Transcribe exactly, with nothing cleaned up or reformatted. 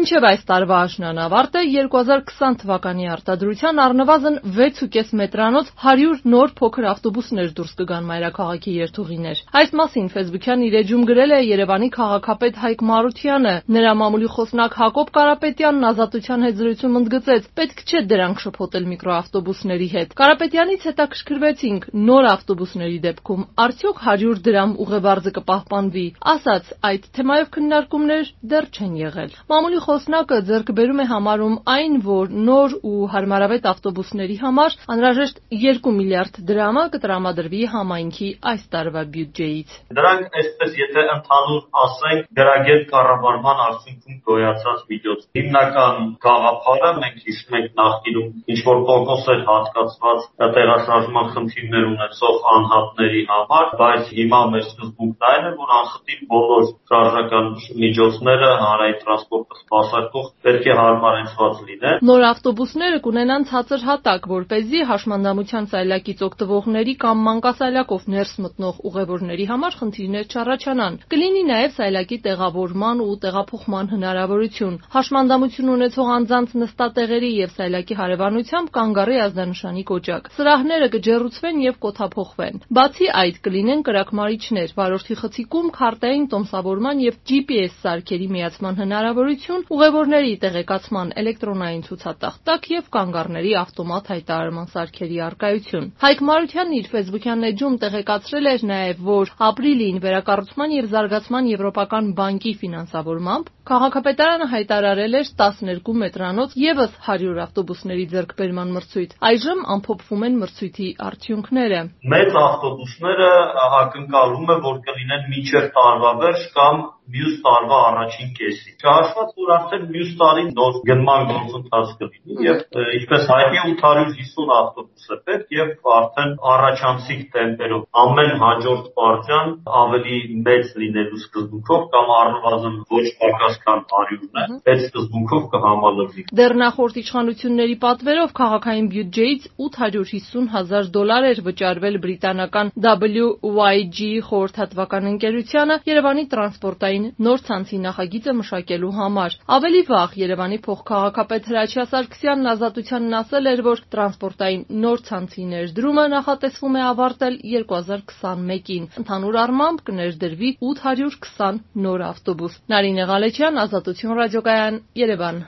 Մինչև այս տարվա աշնան ավարտը երկու հազար քսան թվականի արտադրության առնվազն վեց ու կես մետրանոց հարյուր նոր փոքր ավտոբուսներ դուրս կգան մայրաքաղաքի երթուղիներ։ Այս մասին Facebook-յան իր էջում գրել է Երևանի քաղաքապետ Հայկ Մարությանը։ Նրա մամուլի խոսնակ Հակոբ Կարապետյանն Ազատության հետ զրույցում ընդգծեց, պետք չէ դրանք շփոթել միկրոավտոբուսների հետ։ Կարապետյանից հետաքրքրվեցինք նոր ավտոբուսների դեպքում արդյոք հարյուր դրամ ուղեբարձը կպահպանվի։ Ասաց, այդ թեմայով քննարկումներ դեռ չեն եղել։ Մամուլի խոսնակը ձեռքբերում է համարում այն, որ նոր ու հարմարավետ ավտոբուսների համար անհրաժեշտ երկու միլիարդ դրամը կտրամադրվի համայնքի այս տարվա բյուջեից։ Դրանք այսպես եթե ընդհանուր ասենք գրագետ կառավարման արդյունքում գոյացած միջոց։ Հիմնական գաղափարը մենք հիշում ենք նախկինում ինչ որ տոկոս էր հատկացված տեղաշարժման խնդիրներ ունեցող անհատների համար, բայց հիմա մեր սկզբունքն այն է, որ անխտիր բոլոր շարժական միջոցները հանրային տրանսպորտը սպասարկող պետք է հարմարեցված լինեն։ Նոր ավտոբուսները կունենան ցածր հատակ, որպեսզի հաշմանդամության սայլակից օգտվողների կամ մանկասայլակով ներս մտնող ուղևորների համար խնդիրներ չառաջանան։ Կլինի նաև սայլակի տեղավորման ու տեղափոխման հնարավորություն։ Հաշմանդամություն ունեցող անձանց նստատեղերի եւ սայլակի հարևանությամբ կանգառի ազդանշանի կոճակ։ Սրահները կջեռուցվեն եւ կոթափողվեն։ Բացի այդ, կլինեն կրակմարիչներ, վարորդի խցիկում քարտային տոմսավորման եւ Ջի Պի Էս սարքերի միացման հնարավորություն, ուղևորների տեղեկացման էլեկտրոնային ցուցատախտակ եւ կանգառների ավտոմատ հայտարարման սարքերի առկայություն։ Հայկ Մարությանն իր Facebook-յան էջում տեղեկացրել էր նաեւ, որ ապրիլին վերակառուցման եւ զարգացման եվրոպական բանկի ֆինանսավորմամբ քաղաքապետարանը հայտարարել էր տասներկու մետրանոց եւս հարյուր ավտոբուսների ձեռքբերման մրցույթ։ Այժմ ամփոփվում են մրցույթի արդյունքները։ Մեծ ավտոբուսները ակնկալում է, որ կլինեն մինչև տարվա վերջ կամ մյուս տարվա առաջին կեսին։ Չհաշված, որ արդեն մյուս տարի նոր գնման գործընթաց կլինի եւ ինչպես հայտնի ութ հարյուր հիսուն ավտոբուս է պետք եւ արդեն առաջանցիկ տեմպերով ամեն հաջորդ պարտիան ավելի մեծ լինելու սկզբունքով կամ առնվազն ոչ պակաս քան հարյուրն է, այդ սկզբունքով կհամալրվի։ Դեռ նախորդ իշխանությունների պատվերով քաղաքային բյուջեից ութ հարյուր հիսուն հազար դոլար էր վճարվել բրիտանական դաբլյու վայ ջի խորհրդատվական ընկերությանը Երևանի տրանսպորտային նոր ցանցի նախագիծը մշակելու համար։ Ավելի վաղ Երևանի փոխքաղաքապետ Հրաչյա Սարգսյանն Ազատությանն ասել էր, որ տրանսպորտային նոր ցանցի ներդրումը նախատեսվում է ավարտել երկու հազար քսանմեկին։ Ընդհանուր առմամբ կներդրվի ութ հարյուր քսան նոր ավտոբուս։ Նարինե Ղալեչյան, Ազատություն ռադիոկայան, Երևան։